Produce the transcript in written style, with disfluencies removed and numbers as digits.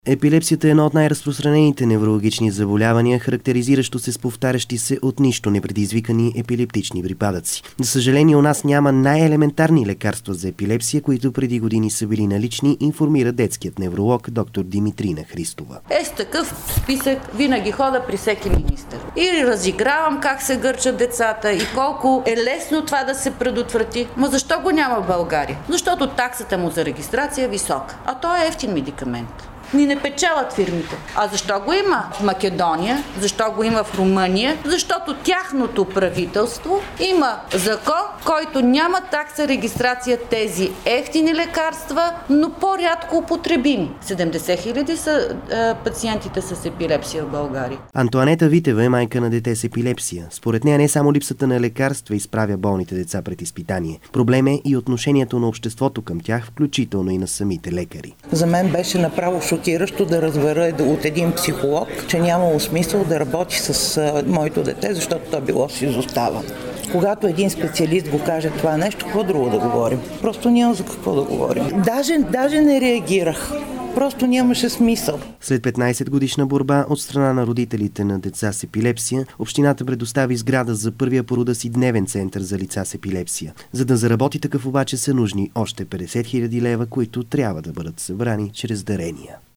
Епилепсията е едно от най-разпространените неврологични заболявания, характеризиращо се с повтарящи се от нищо непредизвикани епилептични припадъци. За съжаление, у нас няма най-елементарни лекарства за епилепсия, които преди години са били налични, информира детският невролог доктор Димитрина Христова. С такъв списък винаги хода при всеки министър. И разигравам как се гърчат децата и колко е лесно това да се предотврати. Но защо го няма в България? Защото таксата му за регистрация е висока, а той е евтин медикамент. Ни не печелят фирмите. А защо го има в Македония? Защо го има в Румъния? Защото тяхното правителство има закон, който няма такса регистрация тези евтини лекарства, но по-рядко употребими. 70 хиляди са пациентите с епилепсия в България. Антоанета Витева е майка на дете с епилепсия. Според нея не само липсата на лекарства изправя болните деца пред изпитание. Проблем е и отношението на обществото към тях, включително и на самите лекари. За мен беше направо шокиращо да разбера от един психолог, че нямало смисъл да работи с моето дете, защото то било с изоставане. Когато един специалист го каже това нещо, какво друго да говорим? Просто няма за какво да говорим. Даже не реагирах. Просто нямаше смисъл. След 15 годишна борба от страна на родителите на деца с епилепсия, общината предостави сграда за първия по рода си дневен център за лица с епилепсия. За да заработи такъв обаче са нужни още 50 000 лева, които трябва да бъдат събрани чрез дарения.